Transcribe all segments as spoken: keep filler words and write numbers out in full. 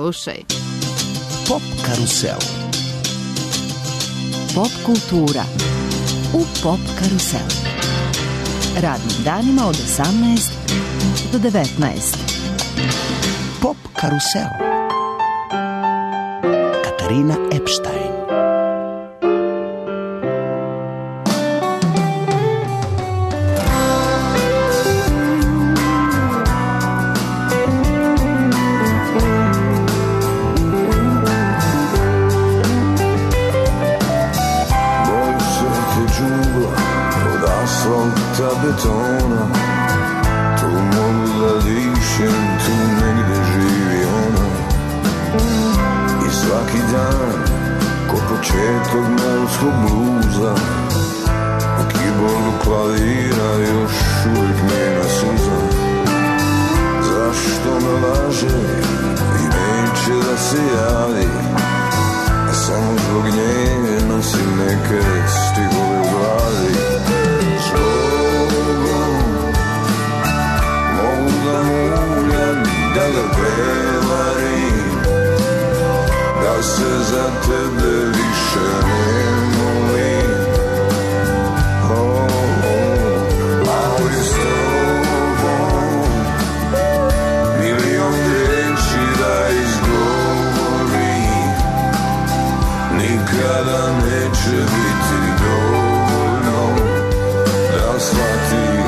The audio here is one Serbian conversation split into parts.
Slušaj. Pop karusel. Pop kultura u Pop karuselu. Radnim danima od osamnaest do devetnaest. Pop karusel. Katarina Epstein. Betona, tu mogu da dišem, tu negde živi ona. I svaki dan, ko početak melskog bluza, u keyboardu klavira još uvijek njena suza. Zašto me laže i neće da se javi, a samo zbog nje nosim neke stihove u glavi. Da muljam, da ga prevarim, da se za tebe više ne molim. Oh, oh, ali s tobom milion reči da izgovorim, nikada neće biti dovoljno da shvatiš.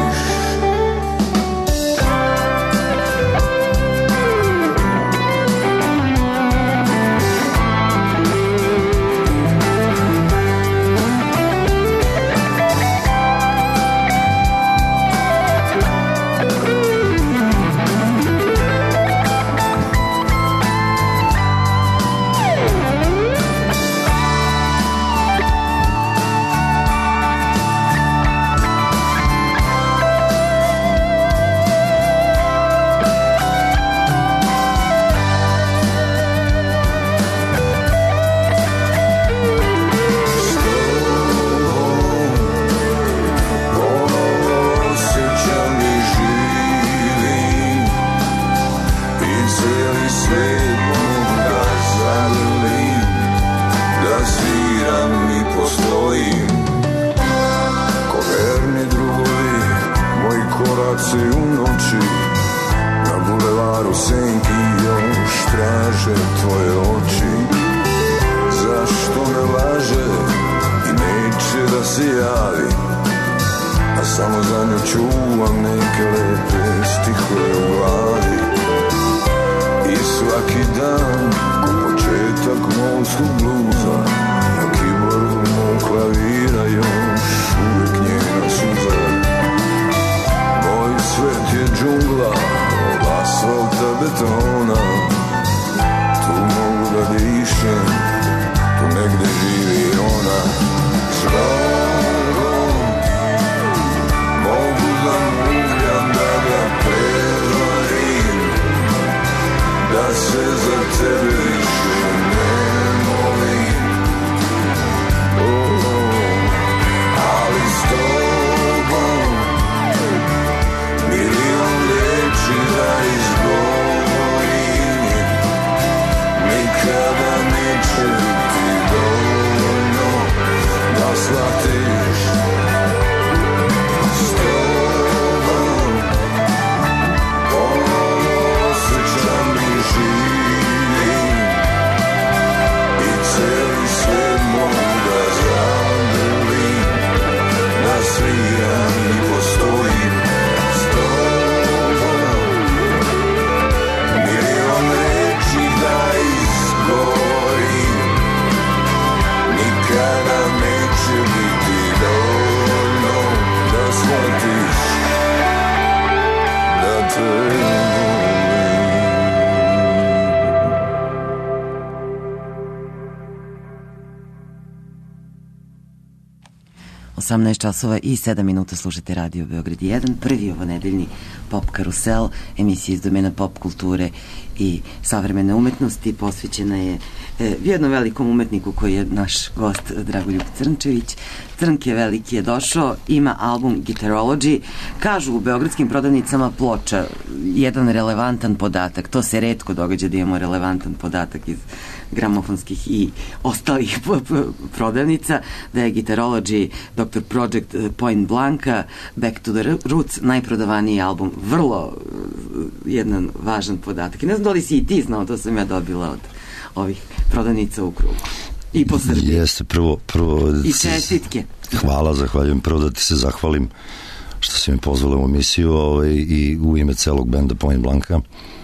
osamnaest časova i sedam minuta slušate Radio Beograd jedan, prvi ovonedeljni Pop Karusel, emisija iz domena pop kulture i savremene umetnosti, posvećena je e, jednom velikom umetniku koji je naš gost Dragoljub Crnčević. Crnke veliki je došao, ima album Guitarology. Kažu u beogradskim prodavnicama ploča jedan relevantan podatak, to se retko događa da imamo relevantan podatak iz gramofonskih i ostalih prodavnica, da je Guitarology, doktor Project, Point Blanka, Back to the Roots, najprodavaniji album. Vrlo jedan važan podatak. I ne znam da li si i ti znao, to sam ja dobila od ovih prodavnica u krugu. I po Srbiji. Jeste, prvo, prvo i čestitke. Hvala, zahvaljujem. Prvo da ti se zahvalim što si mi pozvala u emisiju ovaj, i u ime celog benda Point Blanka.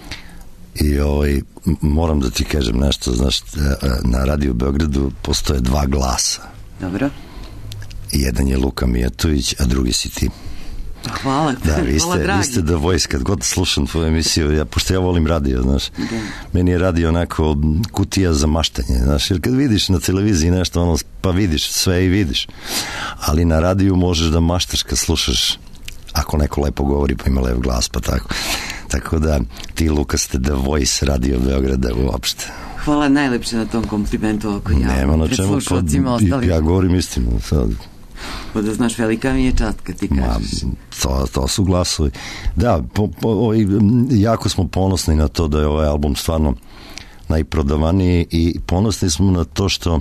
I ovaj, moram da ti kažem nešto, znaš, na Radio Beogradu postoje dva glasa. Dobro. Jedan je Luka Mijatović, a drugi si ti. Hvala, da, vi ste, hvala dragi. Vi ste The Voice, kad god slušam tvoju emisiju, ja, pošto ja volim radio, znaš, da. Meni je radio onako kutija za maštanje, znaš, jer kad vidiš na televiziji nešto, ono, pa vidiš sve i vidiš, ali na radiju možeš da maštaš kad slušaš, ako neko lepo govori pa ima lep glas, pa tako. Tako da, ti, Luka, ste The Voice Radio Beograda uopšte. Hvala najlepše na tom komplimentu ako ja. Nema na čemu, pa, ja govorim istinu, sad. Pa da znaš, velika mi je čast kad ti kažeš. Ma, to, to su glasovi. Da, po, po, ovaj, jako smo ponosni na to da je ovaj album stvarno najprodavaniji i ponosni smo na to što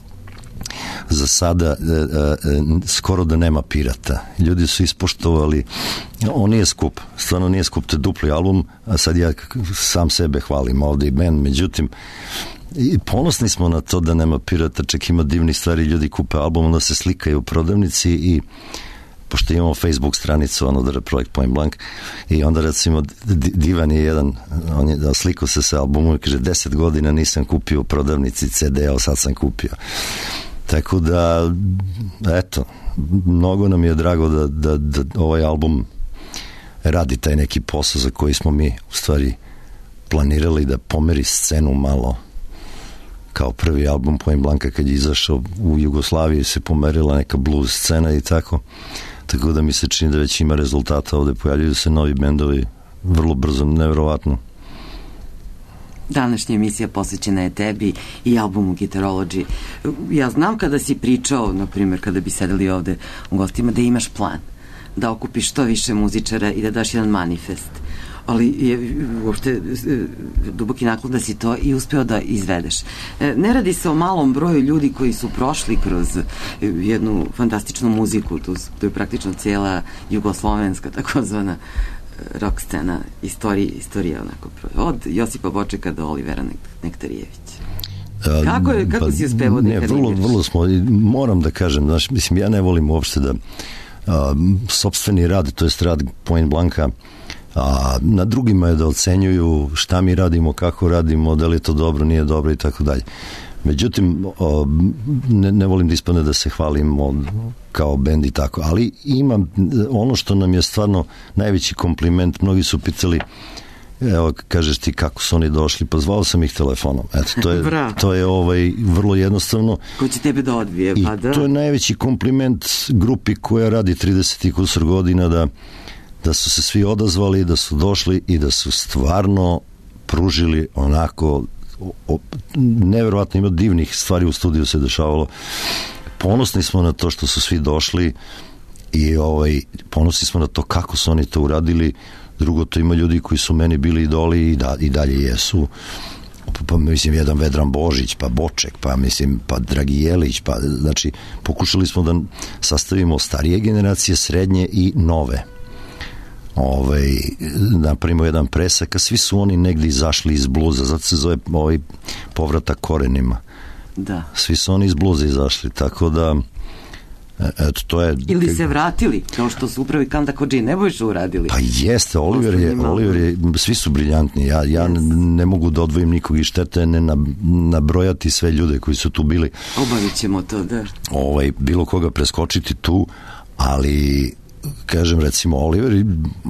za sada e, e, skoro da nema pirata. Ljudi su ispoštovali, on nije skup, stvarno nije skup, to je dupli album, a sad ja sam sebe hvalim ovde i band, međutim i ponosni smo na to da nema pirata, čak ima divnih stvari, ljudi kupe album, onda se slikaju u prodavnici i pošto imamo Facebook stranicu, ono da je projekt Point Blank, i onda recimo divan je jedan, on je da slikao se sa albumom i kaže deset godina nisam kupio u prodavnici ce de, a sad sam kupio. Tako da, eto, mnogo nam je drago da, da, da ovaj album radi taj neki posao za koji smo mi u stvari planirali da pomeri scenu malo. Kao prvi album Point Blanka kad je izašao u Jugoslaviji se pomerila neka blues scena i tako. Tako da mi se čini da već ima rezultata ovde, pojavljuju se novi bendovi vrlo brzo, nevjerovatno. Današnja emisija posvećena je tebi i albumu Guitarology. Ja znam kada si pričao, na primjer, kada bi sedeli ovde u gostima, da imaš plan, da okupiš što više muzičara i da daš jedan manifest. Ali je uopšte duboki naklon da si to i uspeo da izvedeš. Ne radi se o malom broju ljudi koji su prošli kroz jednu fantastičnu muziku, to je praktično cijela jugoslovenska takozvana rock scena, istorija, istorija onako, od Josipa Bočeka do Olivera Nektarijevića. Kako, je, kako pa, si uspevao da ne, vrlo, vrlo smo, moram da kažem, znaš, mislim, ja ne volim uopšte da a, sopstveni rad, to jest rad Point Blanka, a na drugima je da ocenjuju šta mi radimo, kako radimo, da li je to dobro, nije dobro i tako dalje. Međutim, o, ne, ne volim da ispadne da se hvalim od, kao bend i tako, ali imam ono što nam je stvarno najveći kompliment, mnogi su pitali, evo, kažeš ti kako su oni došli, pa zvao sam ih telefonom. Eto, to je, to je ovaj, vrlo jednostavno. Ko će tebe da odbije, pa da. I to je najveći kompliment grupi koja radi trideset i kusur godina, da da su se svi odazvali, da su došli i da su stvarno pružili onako o, nevjerovatno, ima divnih stvari u studiju se dešavalo. Ponosni smo na to što su svi došli i ovaj, ponosni smo na to kako su oni to uradili. Drugo, to ima ljudi koji su meni bili idoli i, da, i dalje jesu. Pa mislim jedan Vedran Božić, pa Boček, pa mislim pa Dragi Jelić, pa znači pokušali smo da sastavimo starije generacije, srednje i nove. Ovaj, napravimo jedan presak, a svi su oni negdje izašli iz bluza, zato se zove ovaj povratak korenima. Da. Svi su oni iz bluza izašli, tako da eto, to je... Ili se vratili, kao što su upravi Kanda Kodži Nebojša uradili. Pa jeste, Oliver je, Oliver je, svi su briljantni, ja, ja yes. ne mogu da odvojim nikog i štete, ne nabrojati sve ljude koji su tu bili. Obavit ćemo to, da. Ovaj, bilo koga preskočiti tu, ali kažem recimo Oliver,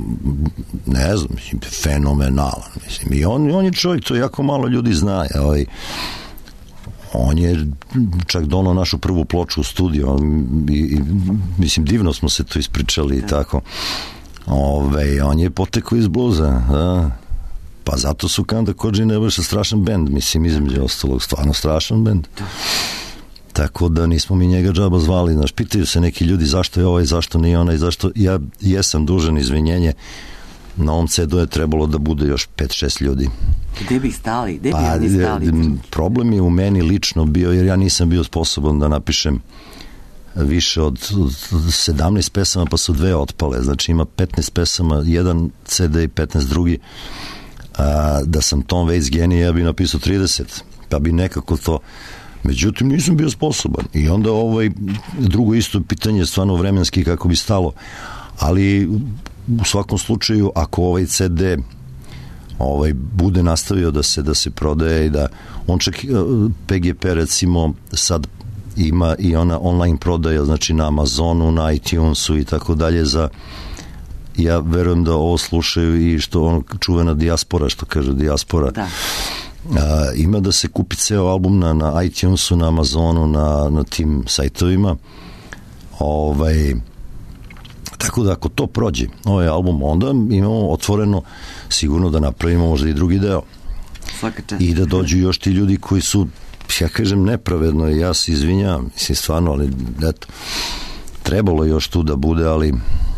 ne znam, mislim, fenomenalan, mislim, i on, on je čovjek, to jako malo ljudi zna, ovaj, on je čak donao našu prvu ploču u studio i, i mislim divno smo se to ispričali da. I tako. Ove, on je potekao iz bluza, da. Pa zato su Kanda Kođi Nebojša strašan bend, mislim, između ostalog, stvarno strašan bend. Da. Tako da nismo mi njega džaba zvali, znaš, pitaju se neki ljudi zašto je ovaj, zašto nije onaj, zašto, ja jesam dužan izvinjenje, na ovom C D-u je trebalo da bude još pet šest ljudi. Gde bi stali? Gde bi pa, oni stali? Problem je u meni lično bio, jer ja nisam bio sposoban da napišem više od, od sedamnaest pesama, pa su dve otpale, znači ima petnaest pesama, jedan C D i petnaest drugi, a, da sam Tom Waits genije, ja bi napisao trideset, pa bi nekako to, međutim nisam bio sposoban i onda ovaj drugo isto pitanje stvarno vremenski kako bi stalo, ali u svakom slučaju ako ovaj C D ovaj bude nastavio da se da se prodaje i da on čak P G P recimo sad ima i ona online prodaja, znači na Amazonu, na iTunesu i tako dalje za, ja verujem da ovo slušaju i što ono čuvena dijaspora, što kaže dijaspora, da. A, ima da se kupi ceo album na, na iTunesu, na Amazonu, na, na tim sajtovima. Ovaj, tako da ako to prođe, ovaj album, onda imamo otvoreno sigurno da napravimo možda i drugi deo. Svaka čast. I da dođu još ti ljudi koji su, ja kažem nepravedno i ja se izvinjam, mislim stvarno, ali eto, trebalo još tu da bude, ali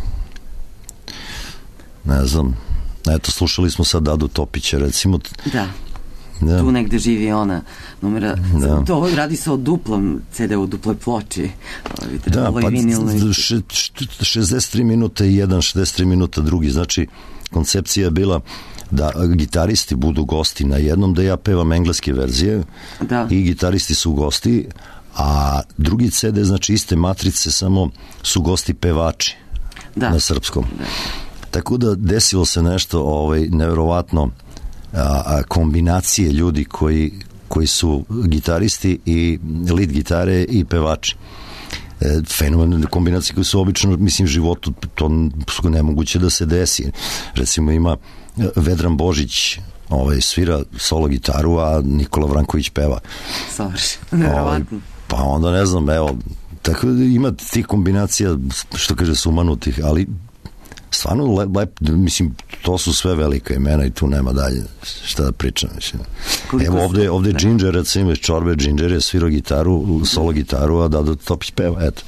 ne znam, eto, slušali smo sad Dadu Topića, recimo. Da. Da. Tu negde živi ona numera, da. To radi se o duplom C D-u, o duploj ploči. Da, pa še, šezdeset tri minuta i jedan, šezdeset tri minuta drugi, znači koncepcija je bila da gitaristi budu gosti na jednom, da ja pevam engleske verzije da. I gitaristi su gosti, a drugi C D, znači iste matrice, samo su gosti pevači da. Na srpskom. Da. Tako da desilo se nešto ovaj, nevjerovatno, a, a kombinacije ljudi koji, koji su gitaristi i lead gitare i pevači. E, fenomenalne kombinacije koje su obično, mislim, u životu to su nemoguće da se desi. Recimo ima Vedran Božić ovaj, svira solo gitaru, a Nikola Vranković peva. Savršeno, nevjerovatno. Pa onda ne znam, evo, tako da ima tih kombinacija, što kaže, sumanutih, ali stvarno lep, lep, mislim, to su sve velika imena i tu nema dalje šta da pričam. Mislim. Evo ovde, ovde je Ginger, recimo iz Čorbe, Ginger je svirao gitaru, solo gitaru, a Dado Topić peva, eto.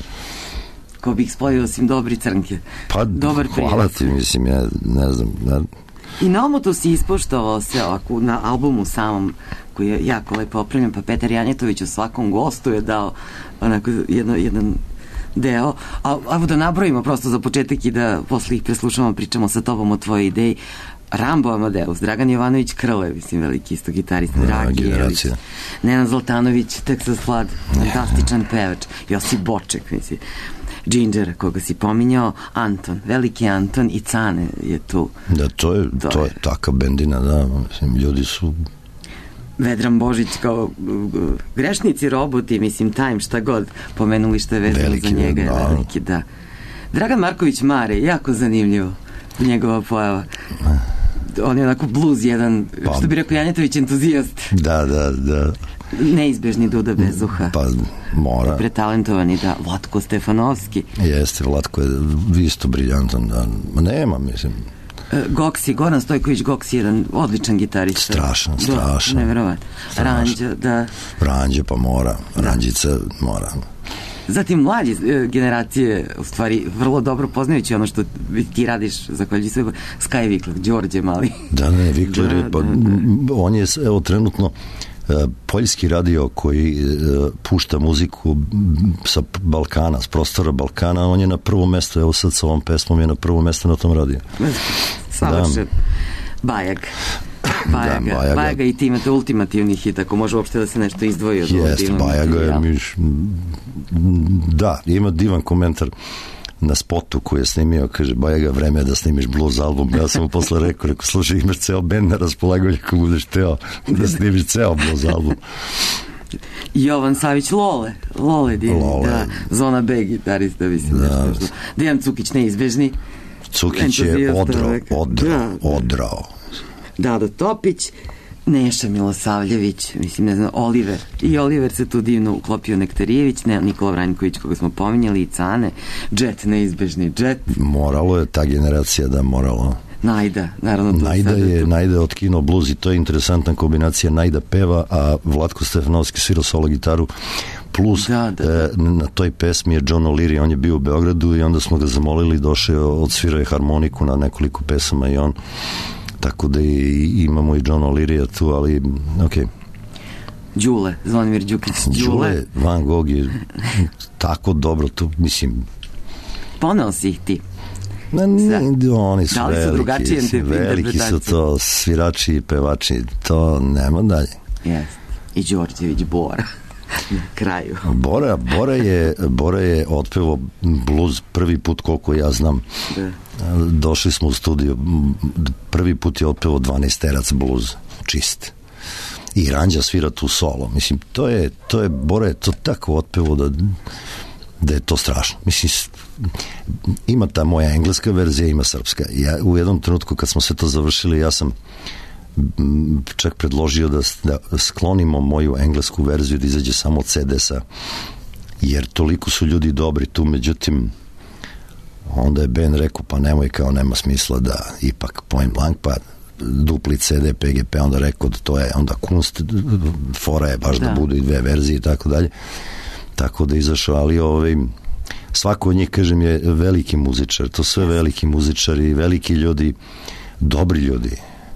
Ko bih spojio osim Dobri Crnke. Pa, dobar hvala ti, mislim, ja ne znam. Ne. I na omotu si ispoštovao se ovako, na albumu samom, koji je jako lepo opremljen, pa Petar Janjetović u svakom gostu je dao onako jedno, jedan deo, a evo da nabrojimo prosto za početak i da posle ih preslušamo, pričamo sa tobom o tvojoj ideji. Rambo Amadeus, Dragan Jovanović Krle, mislim, veliki isto gitarista, Dragi Jelić, Nenad Zlatanović, Texas Flood, fantastičan pevač, Josip Boček, mislim, Ginger, koga si pominjao, Anton, veliki Anton i Cane je tu. Da, to je, to, to je taka bendina, da, mislim, ljudi su... Vedran Božić kao grešnici, roboti, mislim, Time, šta god pomenuli što je vezano veliki, za njega, da. Veliki, da. Dragan Marković Mare, jako zanimljivo njegova pojava. On je onako blues jedan, pa, što bi rekao Janjetović, entuzijast. Da, da, da. Neizbežni Duda Bezuha. Pa, mora. Pretalentovani, da. Vlatko Stefanovski. Jeste, Vlatko je isto briljantan, da. Ma nema, mislim. Goksi, Goran Stojković Goksi, jedan odličan gitarista. Strašan, strašan. Da, nevjerovatno. Ranđa, da. Ranđa, pa mora. Ranđica mora. Zatim mlađe generacije, u stvari, vrlo dobro poznajući ono što ti radiš, zahvaljujući sve, Sky Vikler, Đorđe Mali. Da, ne, Vikler je, pa, da, da. On je, evo, trenutno poljski radio koji pušta muziku sa Balkana, s prostora Balkana, on je na prvo mesto, evo sad sa ovom pesmom je na prvo mesto na tom radiju. Savršen. Bajag. Bajaga. Da, Bajaga. Bajaga i ti imate ultimativni hit, ako može uopšte da se nešto izdvoji od ovog divnog materijala. Jeste, Bajaga je miš... Da, ima divan komentar na spotu koji je snimio, kaže, Bajaga, vreme je da snimiš blues album. Ja sam mu posle rekao, rekao, slušaj, imaš ceo band na raspolaganju ako budeš teo da snimiš ceo blues album. Jovan Savić Lole, Lole, divni, Lole. Da, Zona B gitarista, mislim, da. Nešto što. Dejan Cukić neizbežni. Cukić je odrao, odrao, odrao. Dado Topić, Neša Milosavljević, mislim, ne znam, Oliver. I Oliver se tu divno uklopio, Nektarijević, ne, Nikola Vranjković, koga smo pominjali, i Cane, Džet, neizbežni Džet. Moralo je ta generacija da moralo. Najda, naravno. Najda je, Najda je otkino bluz i to je interesantna kombinacija. Najda peva, a Vlatko Stefanovski svira solo gitaru, plus da, da, da. E, na toj pesmi je John O'Leary, on je bio u Beogradu i onda smo ga zamolili, došao, odsvirao je harmoniku na nekoliko pesama i on, tako da i, imamo i John O'Leary tu, ali okej. Okay. Đule, Zvonimir Đukić Đule. Đule Van Gogh je tako dobro tu, mislim. Poneo si ih ti. Ne, ne, oni su da li su veliki, veliki su to svirači i pevači, to nema dalje. Yes. I Đorđević Bora na kraju. Bora, Bora je, Bora je otpevo bluz prvi put koliko ja znam. Da. Došli smo u studio, prvi put je otpevo dvanaesterac bluz, čist. I Ranđa svira tu solo. Mislim, to je, to je, Bora je to tako otpevo da da je to strašno. Mislim, ima ta moja engleska verzija, ima srpska. Ja, u jednom trenutku kad smo sve to završili, ja sam čak predložio da, da sklonimo moju englesku verziju, da izađe samo ce de sa, jer toliko su ljudi dobri tu, međutim onda je Ben rekao, pa nemoj, kao nema smisla da ipak point blank, pa dupli ce de, pe ge pe, onda rekao da to je onda kunst, fora je baš da, da budu i dve verzije i tako dalje. Tako da izašao, ali ovaj, svako od njih, kažem, je veliki muzičar, to sve veliki muzičari, veliki ljudi, dobri ljudi.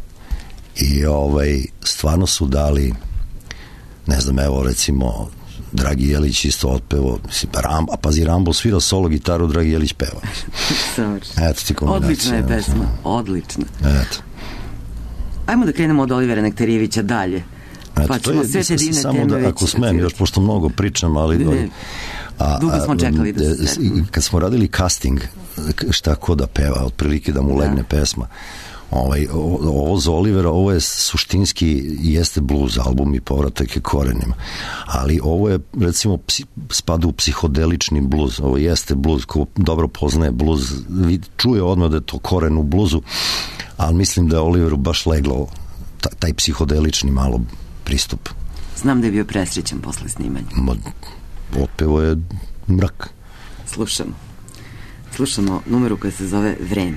I ovaj, stvarno su dali, ne znam, evo recimo Dragi Jelić isto otpevo, mislim, Ram, a pazi, Rambo svirao solo gitaru, Dragi Jelić peva. Eto ti kombinacija. Odlična je pesma, odlična. Eto. Ajmo da krenemo od Olivera Nektarijevića dalje. Eto, pa ćemo sve te divne samo teme da, ako smem, još pošto mnogo pričam, ali ne, a, dugo smo čekali da se setimo. Kad smo radili casting šta ko da peva, otprilike da mu legne da. pesma, ovaj, ovo za Olivera, ovo je suštinski, jeste blues album i povratak je korenima, ali ovo je, recimo, psi, spada u psihodelični blues, ovo jeste blues, ko dobro poznaje blues čuje odmah da je to koren u bluzu, ali mislim da je Oliveru baš leglo taj psihodelični malo pristup. Znam da je bio presrećan posle snimanja. Ma, otpevo je mrak. Slušamo. Slušamo numeru koja se zove Vreme.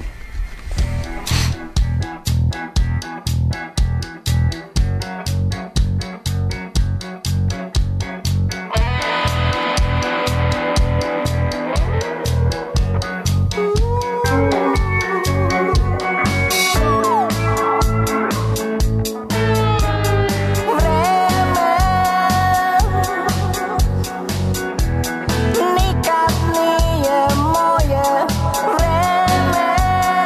Nikad nije moje vreme.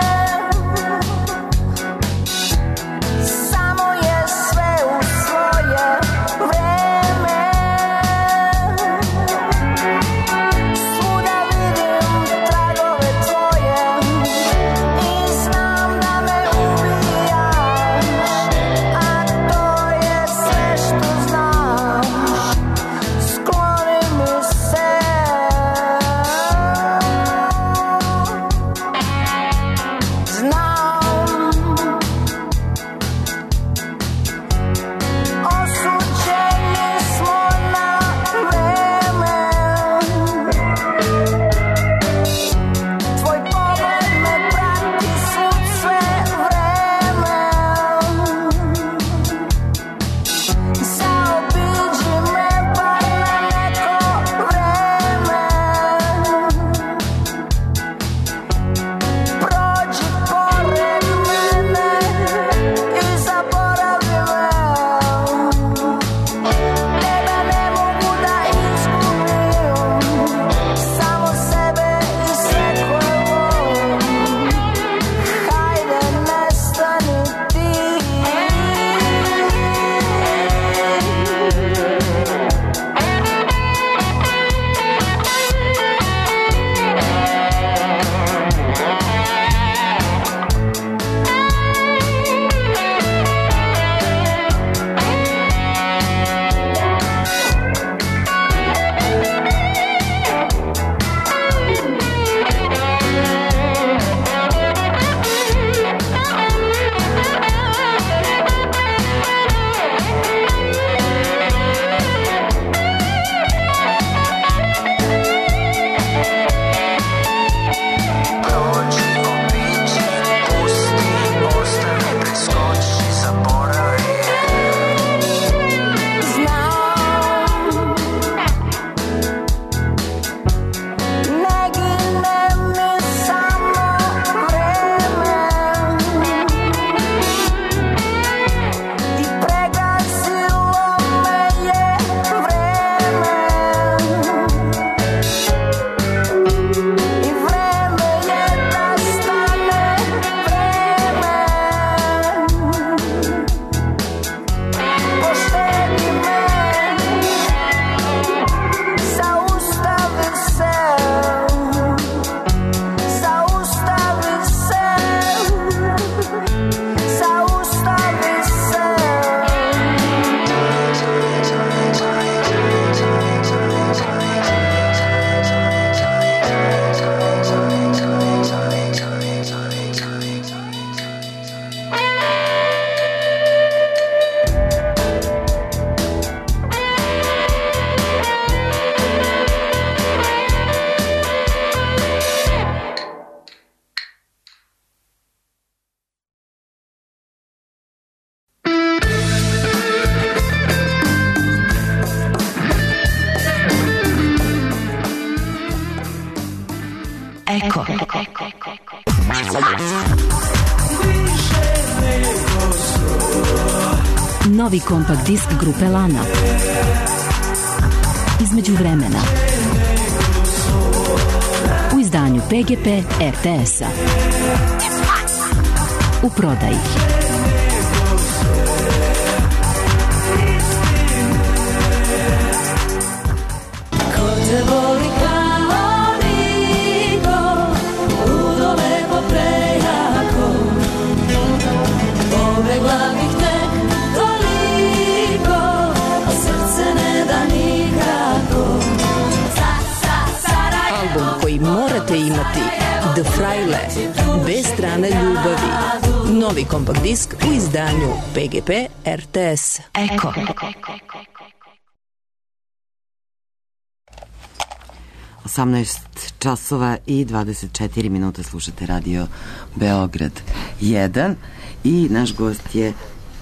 Novi kompakt disk grupe Lana. Između vremena. U izdanju P G P R T S-a. U prodaji. Morate imati The Fraile, dve strane ljubavi. Novi kompakt disk u izdanju P G P R T S. Eko. osamnaest časova i dvadeset četiri minuta slušate radio Beograd jedan i naš gost je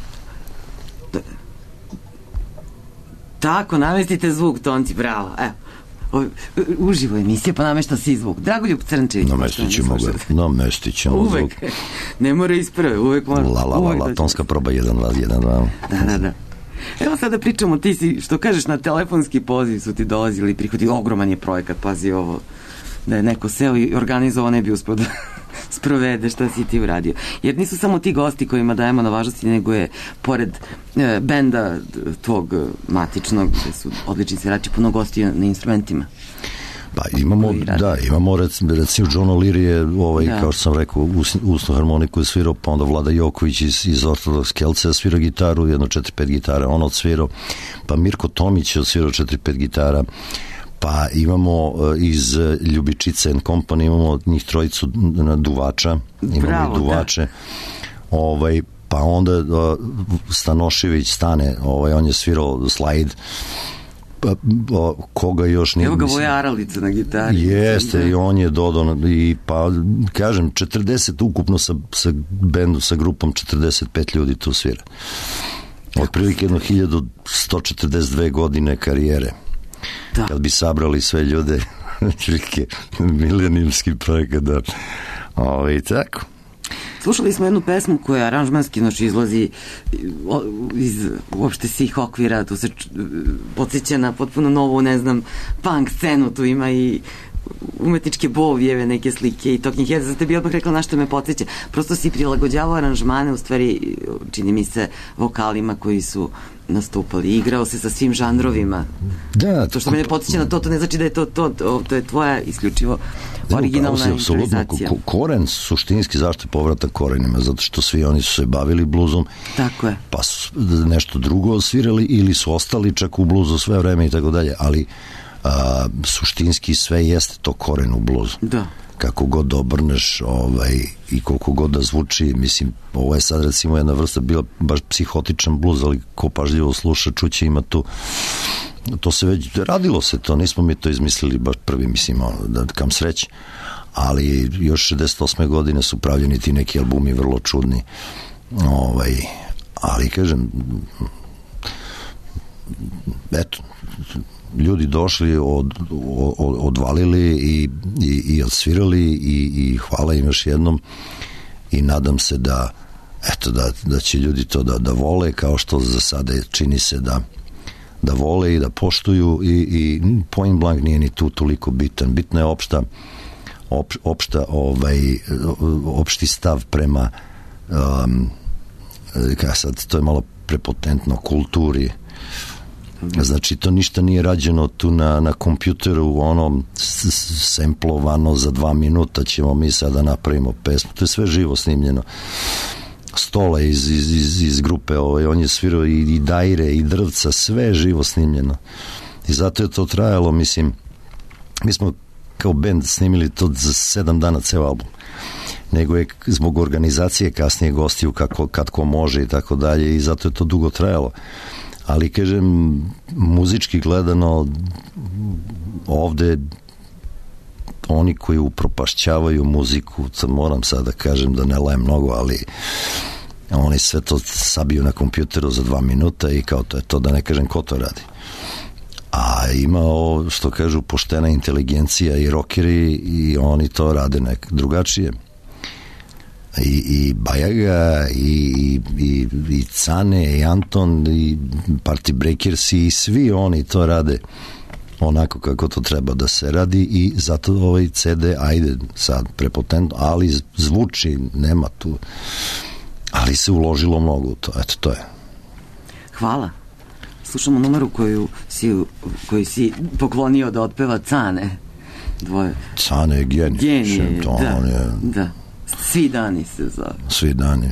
tako, namestite zvuk, Tonci, bravo, evo. O, uživo emisija, pa namešta si zvuk. Dragoljub Crnčević. Namestit ćemo ga. Namestit ćemo uvek. Zvuk. Ne mora isprave, uvek mora. La, la, la, la, tonska proba jedan, dva, jedan, dva. Da, da, da. Evo sada pričamo, ti si, što kažeš, na telefonski poziv su ti dolazili prihodi, ogroman je projekat, pazi ovo, da je neko seo i organizovao, ne bi uspio da sprovede šta si ti uradio. Jer nisu samo ti gosti kojima dajemo na važnosti, nego je pored e, benda tvog matičnog, gde su odlični svirači, puno gosti na instrumentima. Pa imamo, da, imamo rec, recimo John O'Leary je, ovaj, da. Kao što sam rekao, us, usnu harmoniku je svirao, pa onda Vlada Joković iz, iz Ortodoks Kelce svira gitaru, jedno četiri pet gitara, on odsvirao, pa Mirko Tomić je odsvirao četiri pet gitara, pa imamo iz Ljubičice and Company, imamo njih trojicu na duvača, imamo Bravo, i duvače, da. ovaj, pa onda uh, Stanošević Stane, ovaj, on je svirao slide, pa, o, koga još nije... Evo ga Voja Aralica na gitari. Jeste, da. I on je dodao, i pa, kažem, četrdeset ukupno sa, sa bendu, sa grupom, četrdeset pet ljudi tu svira. Otprilike jedno hiljadu sto četrdeset dve godine karijere. Da. Kad bi sabrali sve ljude, otprilike milionimski projekat, da. Ovo i tako. Slušali smo jednu pesmu koja aranžmanski znači, izlazi iz uopšte svih okvira, tu se podsjeća na potpuno novu, ne znam, punk scenu, tu ima i umetničke bovijeve, neke slike i Talking Heads. Zato bi odmah rekla na što me podsjeća. Prosto si prilagođavao aranžmane, u stvari, čini mi se, vokalima koji su nastupali. Igrao se sa svim žanrovima. Da. To što me ne podsjeća na to, to ne znači da je to to, to, to je tvoja isključivo originalna da, improvizacija. Koren, suštinski, zašto je povratak korenima? Zato što svi oni su se bavili bluzom. Tako je. Pa su nešto drugo osvirali ili su ostali čak u bluzu sve vreme i tako dalje, ali a, suštinski sve jeste to koren u bluzu. Da. Kako god da obrneš ovaj, i koliko god da zvuči, mislim, ovo je sad recimo jedna vrsta bila baš psihotičan bluz, ali ko pažljivo sluša, čuće, ima tu, to se već, radilo se to, nismo mi to izmislili baš prvi, mislim, da kam sreće, ali još šezdeset osme godine su pravljeni ti neki albumi vrlo čudni, ovaj, ali kažem, eto, ljudi došli, od, od, odvalili i, i, i odsvirali i, i hvala im još jednom i nadam se da eto da, da će ljudi to da, da vole, kao što za sada čini se da, da vole i da poštuju i, i point blank nije ni tu toliko bitan, bitna je opšta op, opšta ovaj opšti stav prema um, kada sad to je malo prepotentno, kulturi. Znači to ništa nije rađeno tu na, na kompjuteru, ono semplovano za dva minuta ćemo mi sada napravimo pesmu, to je sve živo snimljeno. Stola iz, iz, iz, iz grupe, ovaj, on je svirao i, i Dajre i Drvca, sve je živo snimljeno i zato je to trajalo, mislim, mi smo kao bend snimili to za sedam dana ceo album, nego je zbog organizacije kasnije gostiju kako, kad ko može i tako dalje i zato je to dugo trajalo. Ali, kažem, muzički gledano, ovde oni koji upropašćavaju muziku, to moram sad da kažem da ne lajem mnogo, ali oni sve to sabiju na kompjuteru za dva minuta i kao to je to, da ne kažem ko to radi. A ima ovo, što kažu, poštena inteligencija i rokeri i oni to rade nek drugačije. i, i Bajaga i, i, i Cane i Anton i Party Breakersi i svi oni to rade onako kako to treba da se radi i zato ovaj C D, ajde sad prepotentno, ali zvuči, nema tu, ali se uložilo mnogo u to, eto to je. Hvala. Slušamo numeru koju si, koju si poklonio da otpeva Cane. Dvoje. Cane je genij. Genij, to da, on je, da. Svi dani se zove. Svi dani.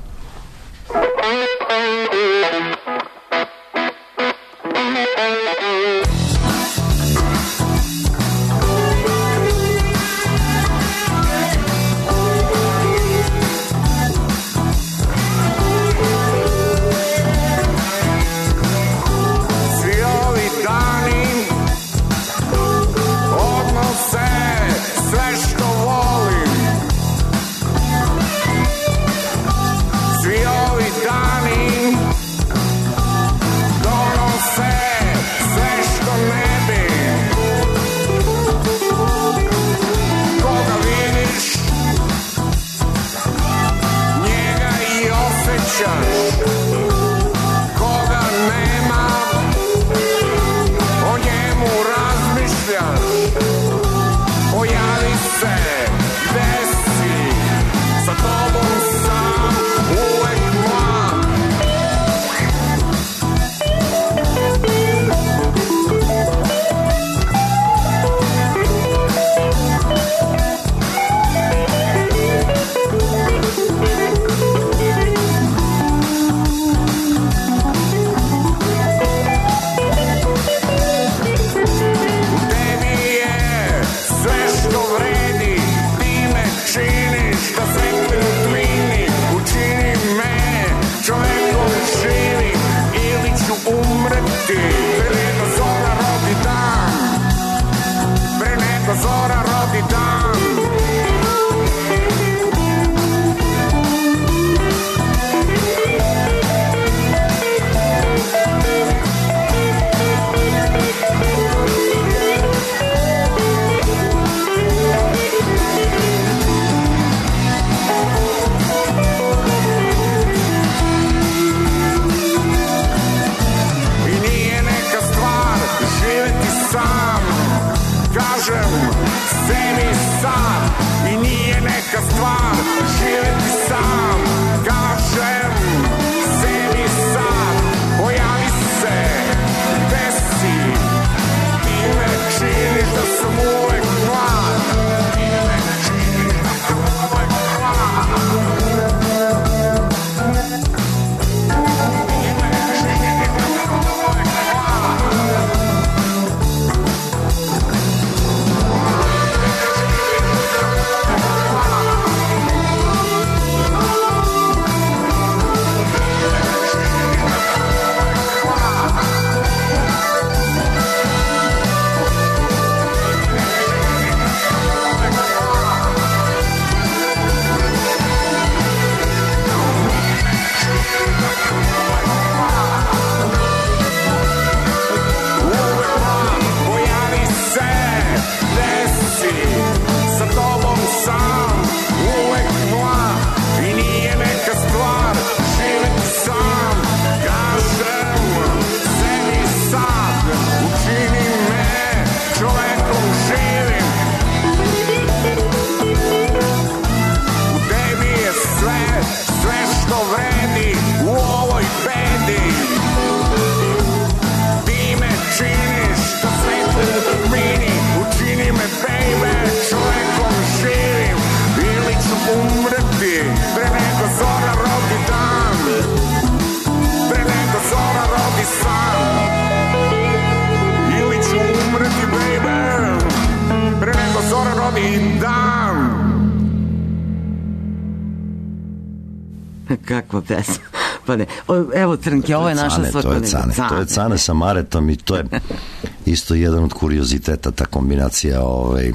Kakva pesma. Pa ne. O, evo Crnke, ovo je naša svakodnevna. To je Cane, to je Cane sa Maretom i to je isto jedan od kurioziteta, ta kombinacija. Ovaj,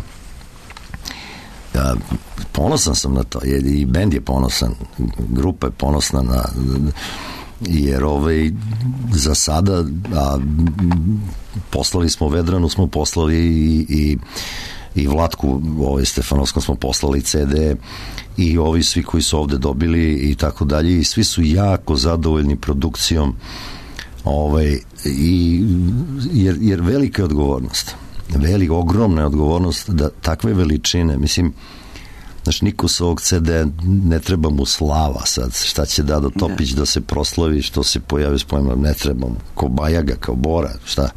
ja, ponosan sam na to, i bend je ponosan, grupa je ponosna na, jer ovaj, za sada, a poslali smo Vedranu, smo poslali i, i i Vlatku ovaj, Stefanovskom smo poslali ce de i ovi svi koji su ovde dobili i tako dalje i svi su jako zadovoljni produkcijom ovaj, i, jer, jer velika je odgovornost velika, ogromna je odgovornost da takve veličine, mislim znači niko sa ovog ce de ne treba mu slava sad, šta će Dado Topić da, da se proslavi, što se pojavi s pojmom, ne treba mu, ko Bajaga, kao Bora, šta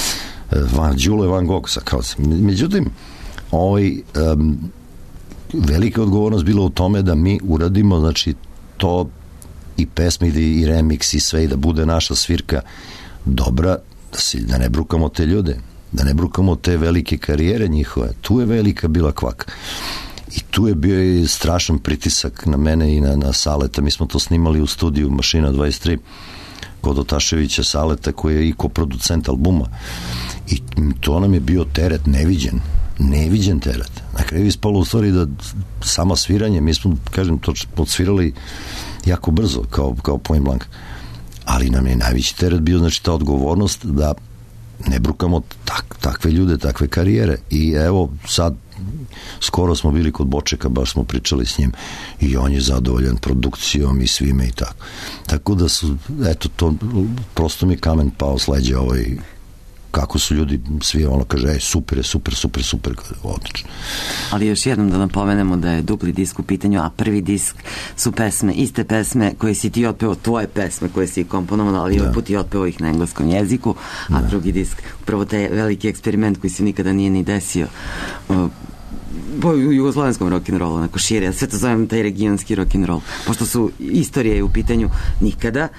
Van, Đule Van Gogh, kao međutim ovaj um, velika odgovornost bila u tome da mi uradimo znači to i pesme i remix i sve i da bude naša svirka dobra, da, se, da ne brukamo te ljude, da ne brukamo te velike karijere njihove, tu je velika bila kvaka i tu je bio i strašan pritisak na mene i na, na Saleta, mi smo to snimali u studiju Mašina dvadeset tri kod Otaševića Saleta koji je i koproducent albuma i to nam je bio teret neviđen neviđen teret. Na kraju je ispalo u stvari da sama sviranje, mi smo, kažem, to podsvirali jako brzo, kao, kao Point Blank. Ali nam je najveći teret bio, znači, ta odgovornost da ne brukamo tak, takve ljude, takve karijere. I evo, sad, skoro smo bili kod Bočeka, baš smo pričali s njim i on je zadovoljan produkcijom i svime i tako. Tako da su, eto, to, prosto mi je kamen pao s leđa ovaj kako su ljudi svi ono kaže ej super je, super, super, super, odlično. Ali još jednom da napomenemo da je dupli disk u pitanju, a prvi disk su pesme, iste pesme koje si ti otpeo, tvoje pesme koje si komponovao, ali ovaj put i otpeo ih na engleskom jeziku, a da. Drugi disk, upravo taj veliki eksperiment koji se nikada nije ni desio uh, u jugoslovenskom rock'n'rollu, onako šire, ja sve to zovem taj regionski rock'n'roll, pošto su istorije u pitanju nikada.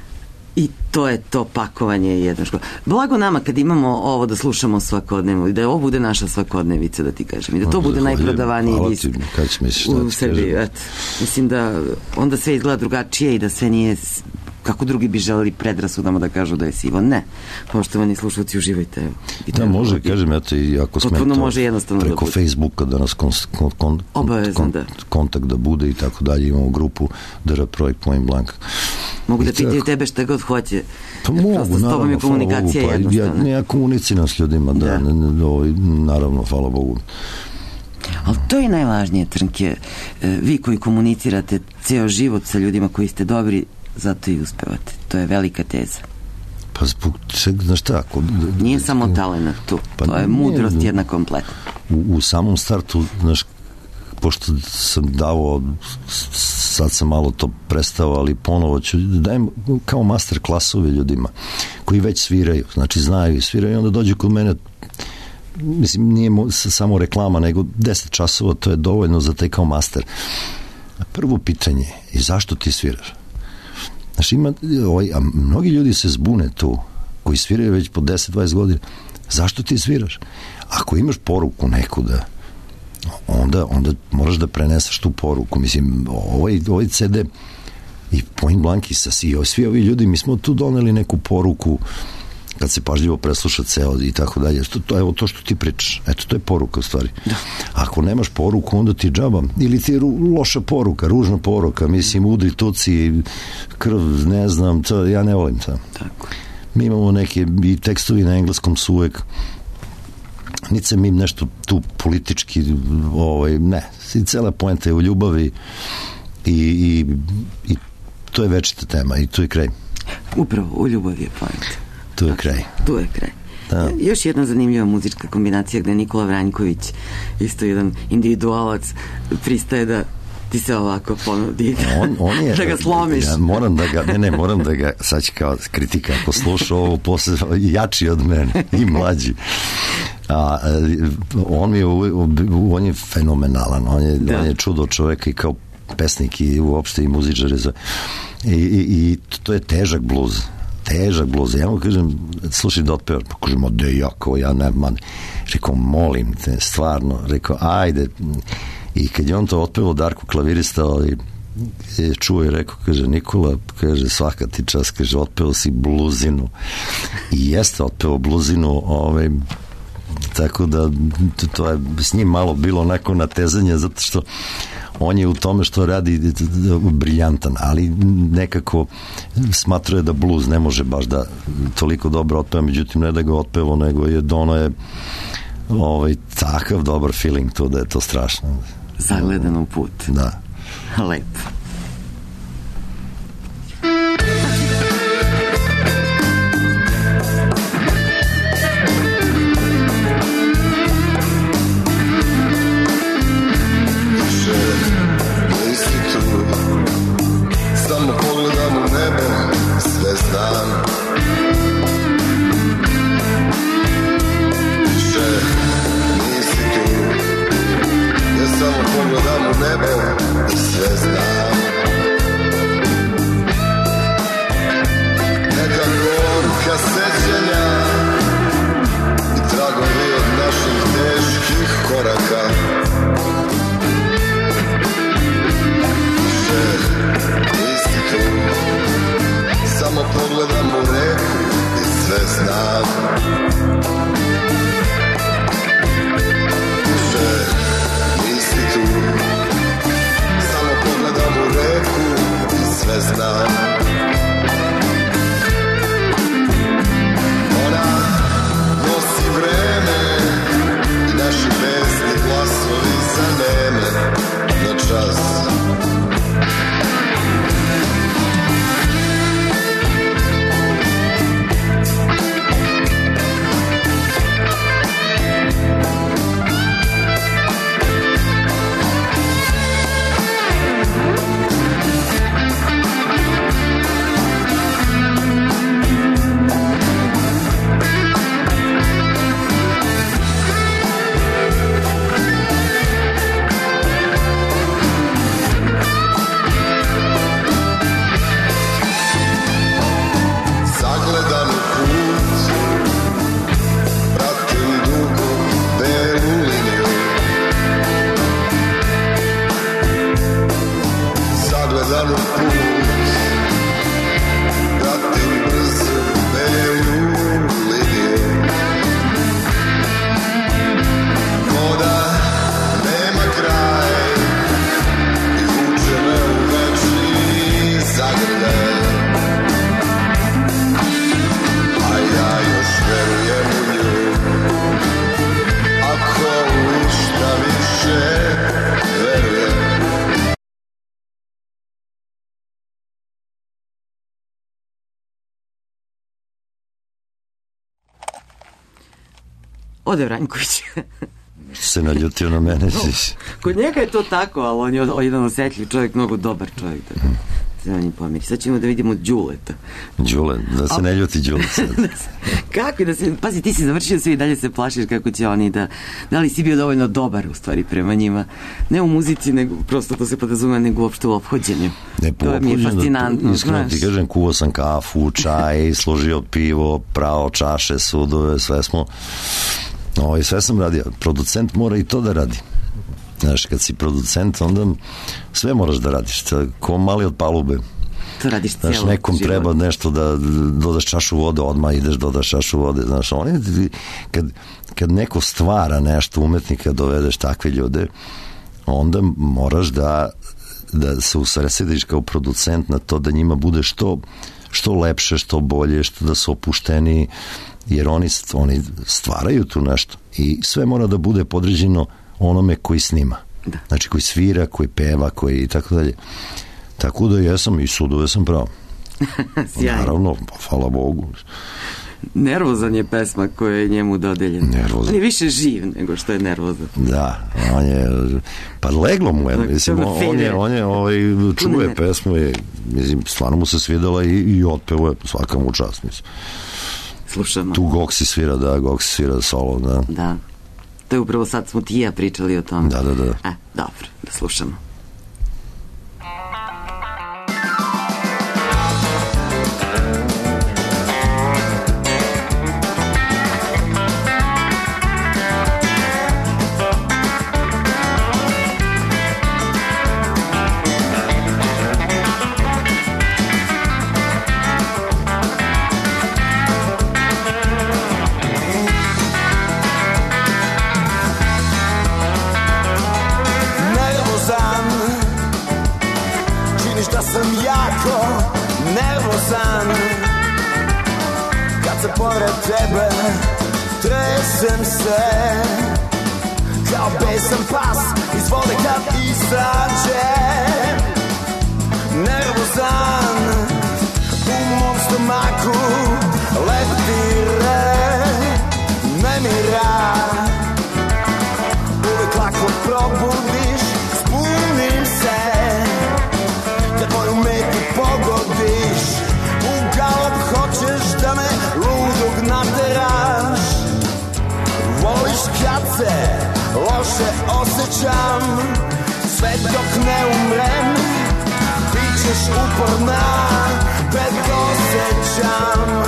I to je to pakovanje jedno škola. Blago nama kad imamo ovo da slušamo svakodnevno i da ovo bude naša svakodnevica, da ti kažem. I da to bude najprodavaniji disk u Srbiji. Mislim da onda sve izgleda drugačije i da sve nije kako drugi bi želeli predrasudama da kažu da je sivo. Ne. Poštovani slušalci, uživajte. I da, može, ovdje. Kažem, eto, i ako smeta može jednostavno preko da Facebooka da nas kon, kon, kon, Obavezan, kon, da. kontakt da bude i tako dalje. Imamo grupu D R Projekt Point Blank. Mogu da pitaju tebe šta god hoće. Pa mogu, s tobom je komunikacija pa, jednostavna. Ja, ja komuniciram s ljudima, da, da. Ne, ne, ovaj, naravno, hvala Bogu. Ali to je najvažnije, Trnke. Vi koji komunicirate ceo život sa ljudima koji ste dobri, zato i uspevate. To je velika teza. Pa zbog čega, znaš šta? Ako, nije samo talent tu. Pa to je mudrost nije, jedna kompletna. U, u samom startu, znaš, pošto sam davao, sad sam malo to prestao, ali ponovo ću, dajem kao master klasove ljudima koji već sviraju, znači znaju i sviraju i onda dođu kod mene, mislim, nije samo reklama, nego deset časova, to je dovoljno za taj kao master. Prvo pitanje je zašto ti sviraš? Znači, ima, ovaj, a mnogi ljudi se zbune tu, koji sviraju već po deset dvadeset godina. Zašto ti sviraš? Ako imaš poruku neku da onda, onda moraš da preneseš tu poruku. Mislim, ovaj, ovaj ce de i Point Blank i sa svi ovi ljudi, mi smo tu doneli neku poruku kad se pažljivo presluša ceo i tako dalje. To, to, evo to što ti pričaš. Eto, to je poruka u stvari. Da. Ako nemaš poruku, onda ti džaba. Ili ti je loša poruka, ružna poruka. Mislim, udri, tuci, krv, ne znam, to, ja ne volim to. Tako. Mi imamo neke i tekstovi na engleskom su uvek niti se mi nešto tu politički ovaj, ne. I cela poenta je u ljubavi i, i, i to je večita tema i tu je kraj. Upravo, u ljubavi je poenta. Tu je kraj. Tu je kraj. Da. Još jedna zanimljiva muzička kombinacija gde Nikola Vranjković, isto jedan individualac, pristaje da ti se ovako ponudi on, on je, da ga slomiš. Ja moram da ga, ne, ne, moram da ga, sad će kao kritika, ako sluša ovo, posle, jači od mene i mlađi. A, on, je, on je fenomenalan, on je, da. on je čudo čoveka i kao pesnik i uopšte i muzičar. I, i, i to je težak bluz. težak bluz. Ja mu kažem, slušaj da otpevaš, pa kažem, o de jako, ja ne man. Rekao, molim te, stvarno. Rekao, ajde. I kad je on to otpevao, Darko klavirista, je čuo i rekao, kaže, Nikola, kaže, svaka ti čas, kaže, otpevao si bluzinu. I jeste otpevao bluzinu, ovaj, tako da to je s njim malo bilo onako natezanje, zato što on je u tome što radi briljantan, ali nekako smatruje da bluz ne može baš da toliko dobro otpeva, međutim ne da ga otpevo, nego je dono je ovaj, takav dobar feeling tu da je to strašno. Zagledano u put. Da. Lepo. Samo pogledam u nebo, sve znam. Više nisi tu. Ja samo pogledam u nebo i sve znam. Neka gorka sećanja i tragovi od naših teških koraka. Samo pogledam u reku i sve znam. Više nisi tu. Samo pogledam u reku i sve znam. Ona nosi vreme i naši pesni glasovi zaneme na čas. Ode Vranjković. Se naljutio na mene. No, kod njega je to tako, ali on je od, jedan osjetljiv čovjek, mnogo dobar čovjek. Da se on je pomiri. Sad ćemo da vidimo Đuleta. Đule, da se ne ljuti Đule sad. Kako da se, pazi, ti si završio sve i dalje se plašiš kako će oni da, da li si bio dovoljno dobar u stvari prema njima. Ne u muzici, nego prosto to se podrazumeva, nego uopšte u ophođenju. Ne, po to mi je fascinantno. Iskreno ti kažem, kuvao sam kafu, čaj, složio pivo, prao čaše, sudove, sve smo... Ovo, sve sam radio. Producent mora i to da radi. Znaš, kad si producent, onda sve moraš da radiš. Ko mali od palube. To radiš cijelo. Znaš, nekom život. Treba nešto da dodaš čašu vode, odmah ideš dodaš čašu vode. Znaš, oni, kad, kad neko stvara nešto, umetnika, dovedeš takve ljude, onda moraš da, da se usredsediš kao producent na to da njima bude što, što lepše, što bolje, što da su opušteni, jer oni, oni stvaraju tu nešto i sve mora da bude podređeno onome koji snima. Da. Znači koji svira, koji peva, koji i tako dalje. Tako da jesam i sudove sam pravo. Naravno, hvala Bogu. Nervozan je pesma koja je njemu dodeljena. Nervozan. On je više živ nego što je nervozan. Da, on je, pa leglo mu je, mislim, on je, on je ovaj, čuje pesmu, je, mislim, stvarno mu se svidela i, i otpevuje, svaka mu čast, mislim. Slušamo. Tu Goksi svira, da, Goksi svira solo, da. Da. To je upravo sad smo ti i ja pričali o tom. Da, da, da. E, dobro, da slušamo. Pored tebe tresem se kao besan pas iz vode kad izađe. Nervozan u mom stomaku leptire nemira. Uvijek lako probudiš, spunim se kad moju metu pogodiš. U galop hoćeš da me ludog nateraš. Voliš kad se loše osjećam, sve dok ne umrem. Bićeš uporna, pet osjećam.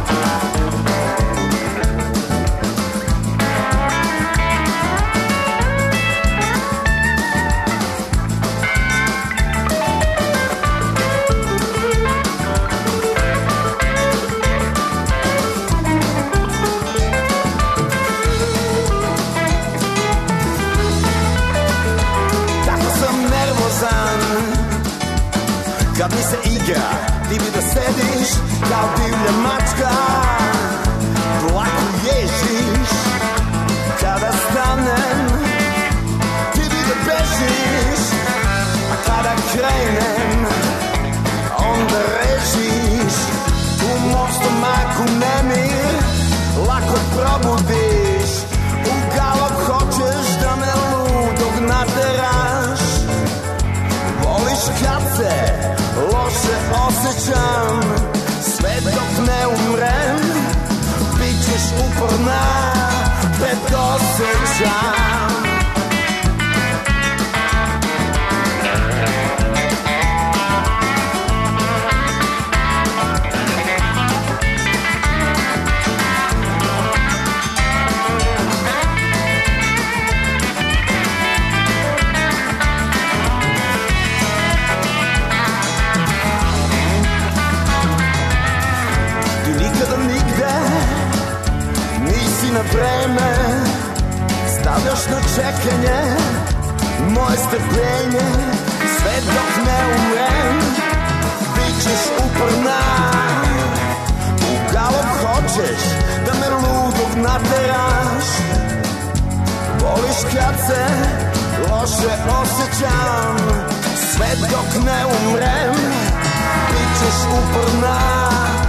Kad mi se igra, ti bi da sediš kao divlja mačka. Polako ježiš, kada stanem, ti bi da bežiš. A kada krenem, onda režiš. U mom stomaku nemir, lako probudiš. U galop hoćeš da me ludog nateraš. Voliš kad se loše osjećam, sve dok ne umrem. Bićeš uporna, pet osjećam. Na vreme stavljaš na čekanje moje strpljenje, sve dok ne umrem. Bićeš uporna, u galop hoćeš da me ludog nateraš. Voliš kad se loše osjećam, sve dok ne umrem. Bićeš uporna.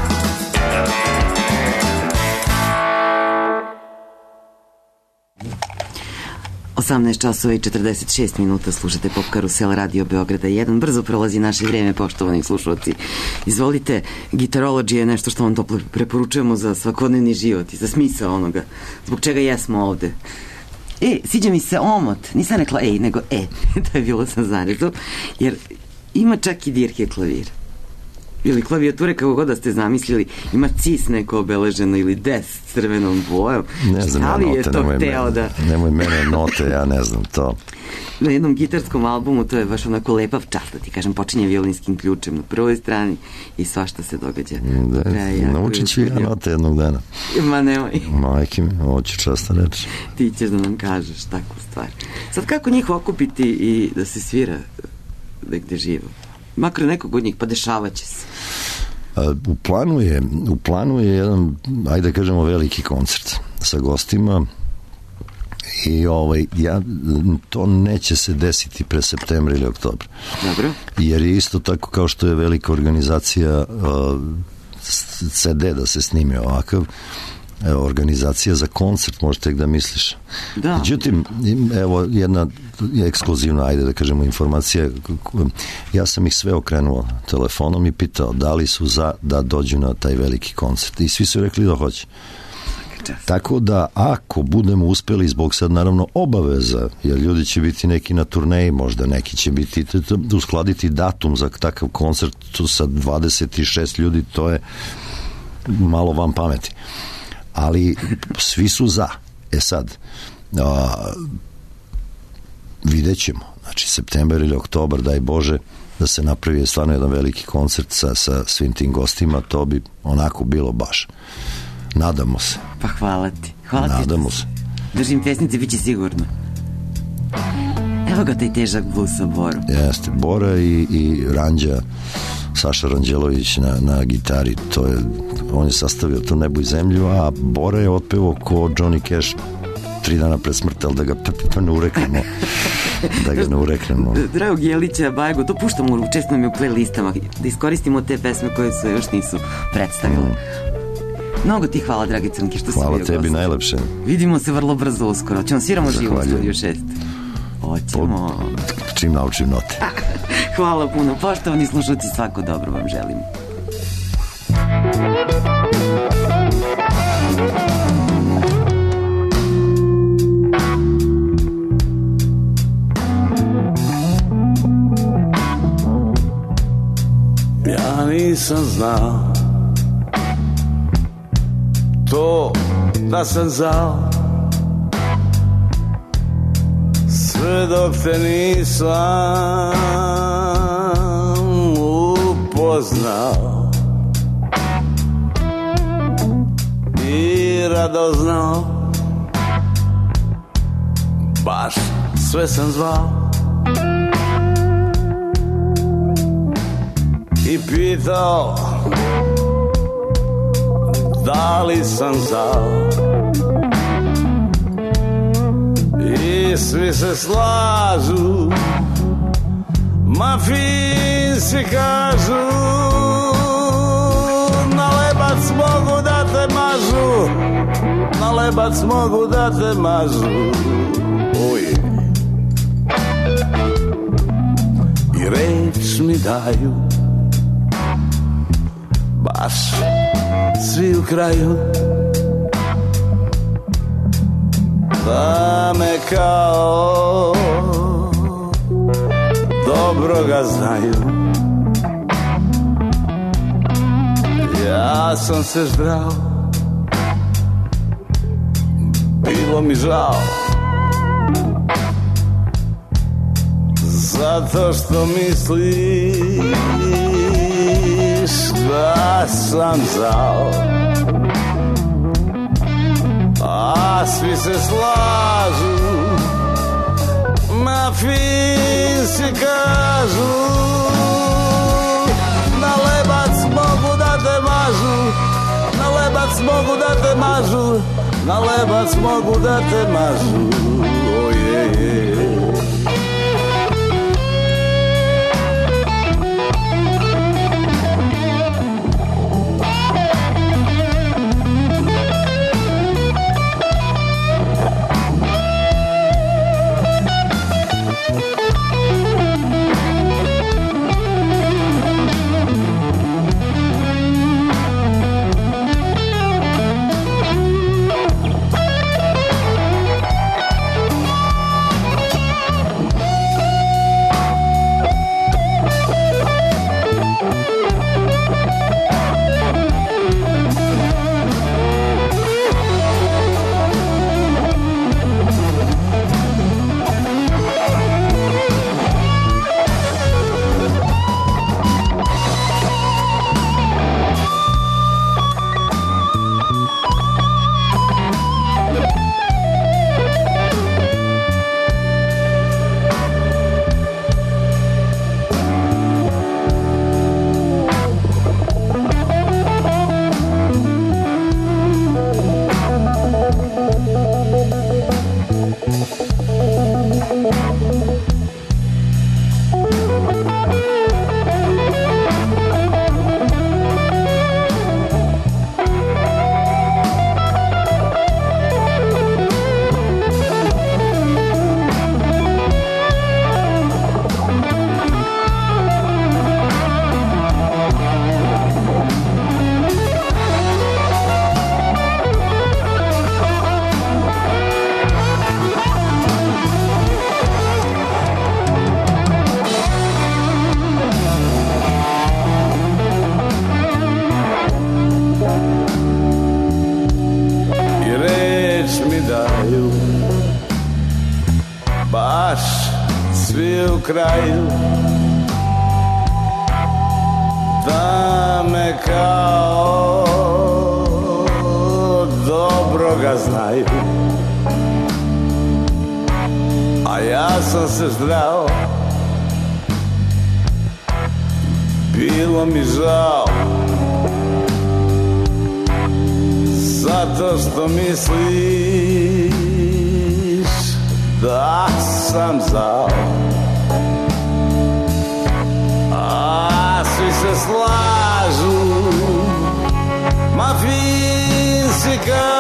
osamnaest časova i četrdeset šest minuta, slušate Pop Karusel Radio Beograda jedan. Brzo prolazi naše vreme, poštovani slušalci. Izvolite, Gitarology je nešto što vam toplo preporučujemo za svakodnevni život i za smisao onoga zbog čega jesmo ovde. E, sviđa mi se omot, nisam rekla ej, nego e, to je bilo sa zarezu, jer ima čak i dirke klavira. Ili klavijature, kako god da ste zamislili, ima cis neko obeleženo ili des s crvenom bojom. Ne znam ja note, nemoj mene, da... nemoj mene note, ja ne znam to. Na jednom gitarskom albumu, to je baš onako lepav čas, da ti kažem, počinje violinskim ključem na prvoj strani i svašta se događa. Da, naučit ću ja note jednog dana. Ma nemoj. Majke mi, ovo ću časta reći. Ti ćeš da nam kažeš takvu stvar. Sad kako njih okupiti i da se svira gde živo? Makar nekog od njih, pa dešavat će se. U planu je, u planu je jedan, ajde da kažemo, veliki koncert sa gostima i ovaj, ja, to neće se desiti pre septembra ili oktobra. Dobro. Jer je isto tako kao što je velika organizacija uh, ce de da se snimi ovakav, organizacija za koncert, možeš tek da misliš. Da. Međutim, evo jedna ekskluzivna, ajde da kažemo, informacija. Ja sam ih sve okrenuo telefonom i pitao da li su za da dođu na taj veliki koncert. I svi su rekli da hoće. Tako da ako budemo uspeli, zbog sad naravno obaveza, jer ljudi će biti neki na turneji, možda neki će biti, uskladiti datum za takav koncert sa dvadeset šest ljudi, to je malo van pameti. Ali svi su za. E sad, a, vidjet ćemo. Znači, september ili oktobar, daj Bože, da se napravi stvarno jedan veliki koncert sa, sa svim tim gostima, to bi onako bilo baš. Nadamo se. Pa hvala ti. Hvala Nadamo ti. se. Držim pesnice, bit će sigurno. Evo ga taj težak blues sa Borom. Jeste, Bora i, i Ranđa Saša Ranđelović na, na gitari, to je, on je sastavio to Nebo i zemlju, a Bora je otpevao ko Johnny Cash tri dana pred smrt, ali da ga ne ureknemo. Da ga ne ureknemo. Dragog Jelića, Bajego, to puštamo često mi u playlistama, da iskoristimo te pesme koje se još nisu predstavile. Mm. Mnogo ti hvala, dragi Crnki, što si bio gost. Hvala tebi, najlepše. Vidimo se vrlo brzo uskoro. Ćemo sviramo živo u Studiju šest. Hoćemo. Po, čim naučim note. Hvala puno. Poštovani slušalci, svako dobro vam želim. Ja nisam znao to da sam zao, sve dok te nisam upoznao i radoznao, baš sve sam zvao i pitao da li sam zao, i svi se slažu, ma finci kažu, na lebac mogu da te mažu, na lebac mogu da te mažu. Oj. I reč mi daju baš svi u kraju, da me kao dobro ga znaju. Ja sam se ždrao, bilo mi žao, zato što misliš da sam zao, a svi se slažu, ma finci kažu, na lebac mogu da te mažu, na lebac mogu da te mažu, na lebac mogu da te mažu. Ojeje. Kraju, da me kao dobro ga znaju, a ja sam se zdrao, bilo mi žao, zato što misliš da sam zao. A svi se slažu, ma fin si kao